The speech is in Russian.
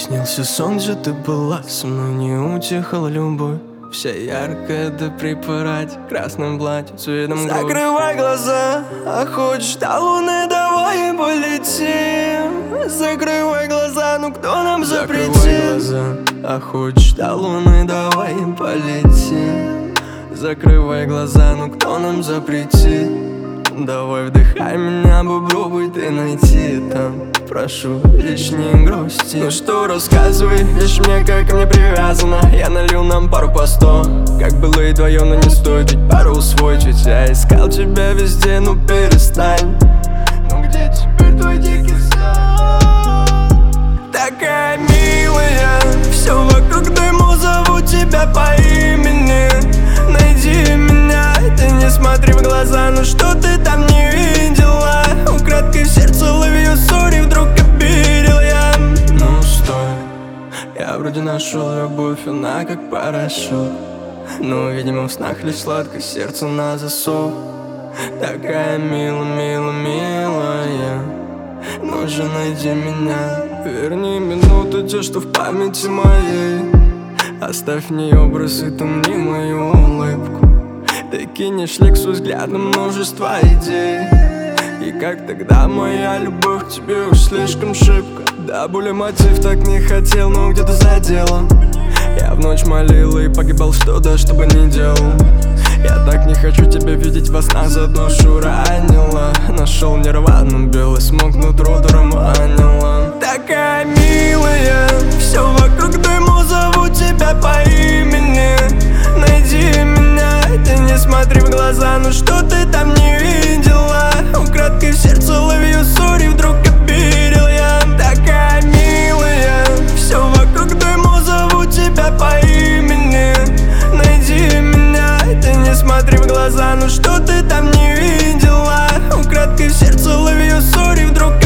снился сон, где ты была со мной, не утихала любовь. Вся яркая до припарать, красным платье цветом грудь. Закрывай глаза, а хочешь до луны, давай и полетим. Закрывай глаза, ну кто нам запретил? Закрывай глаза, а хочешь до луны, давай и полетим. Закрывай глаза, ну кто нам запретит? Давай вдыхай меня, попробуй ты найти там. Прошу, лишь не грусти. Ну что, рассказывай, лишь мне, как ко мне привязана. Я налил нам пару по 100, как было и вдвоем, но не стоит ведь пару усвоить. Ведь я искал тебя везде, ну перестань. Ну где теперь твой дикий сон? Такая милая, все вокруг дыму, зову тебя по имени. Найди меня, ты не смотри в глаза, ну что ты там не видела? Украдкой в сердце ловью ссори, вдруг обидел я. Ну стой, я вроде нашел любовь, она как парашют. Но, видимо, в снах лишь сладко, сердце на засов. Такая милая, ну же найди меня. Верни минуты те, что в памяти моей. Оставь в ней образ и тумни мою улыбку. Ты кинешь лексу взглядом множество идей. И как тогда моя любовь к тебе уж слишком шибко. Да, боли мотив так не хотел, но где-то задела. Я в ночь молил и погибал, что да, что бы ни делал. Я так не хочу тебя видеть во снах, за душу ранила. Нашел нирвану, белый смог нутро дурманила. Такая милая, все вокруг дыму, зову тебя по имени. Найди меня, ты не смотри в глаза, ну что ты там не видела? Украдкой в сердце ловью ссори, вдруг обидел я. Такая милая, все вокруг дыму, зову тебя по имени. Найди меня, ты не смотри в глаза, ну что ты там не видела? Украдкой в сердце ловью ссори, вдруг